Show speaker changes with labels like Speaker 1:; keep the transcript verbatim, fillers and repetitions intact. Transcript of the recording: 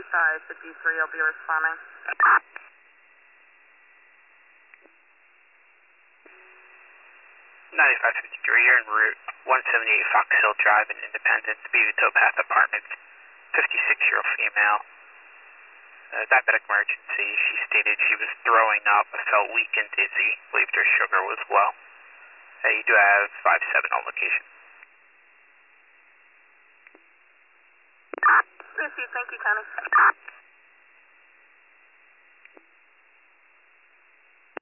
Speaker 1: five fifty-three, I'll be responding.
Speaker 2: ninety-five fifty-three, you're en route one seventy-eight Fox Hill Drive in Independence, Beaver Towpath Apartments, fifty-six-year-old female. Uh, diabetic emergency. She stated she was throwing up, felt weak and dizzy, believed her sugar was low. Uh, you do have five seven on location.
Speaker 1: Received, thank you, Connie.